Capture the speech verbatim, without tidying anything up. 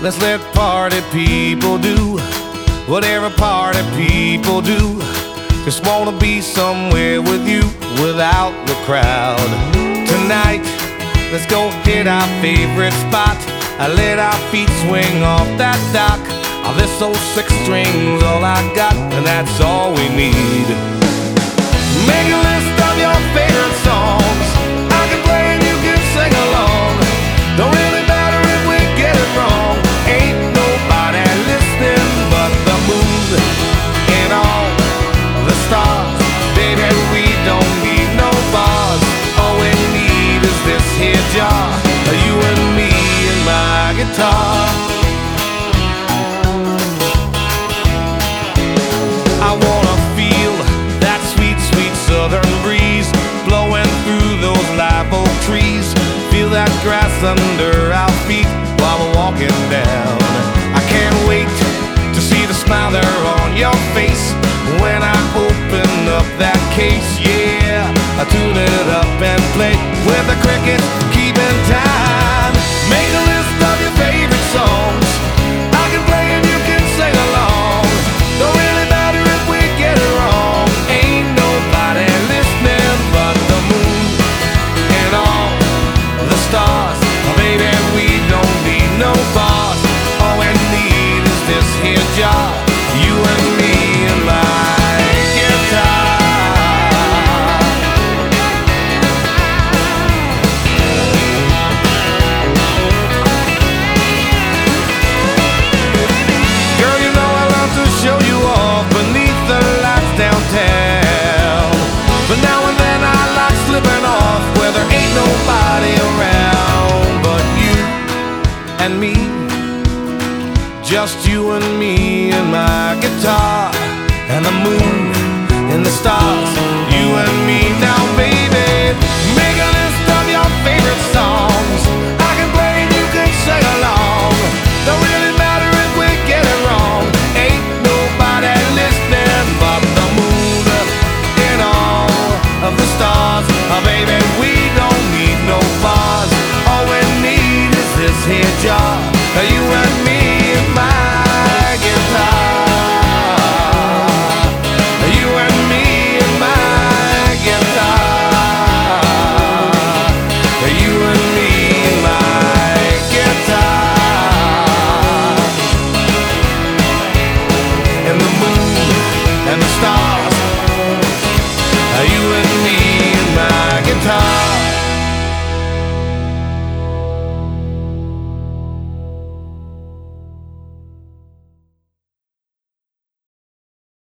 Let's let party people do whatever party people do. Just wanna be somewhere with you without the crowd. Tonight, let's go hit our favorite spot. I let our feet swing off that dock. Oh, this old six string's all I got, and that's all we need. Make a list of your favorite songs. I can play and you can sing along. Don't really matter if we get it wrong. Ain't nobody listening but the moon and all the stars. Baby, we don't need no bars. All we need is this here jar, you and me and my guitar. I wanna feel that sweet, sweet southern breeze blowing through those live oak trees. Feel that grass under our feet while we're walking down. I can't wait to see the smile there on your face when I open up that case. Yeah, I tune it up and play with the crickets, keeping time. Make a list of your favorite songs. I can play and you can sing along. Don't really matter if we get it wrong. Ain't nobody listening but the moon and all the stars. Baby, we don't need no bars. All we need is this here jar, you and me and my guitar. Girl, you know I love to show you off beneath the lights downtown. But now and then I like slipping off where there ain't nobody around but you and me. Just you and me and my guitar and the moon and the stars. You and me now.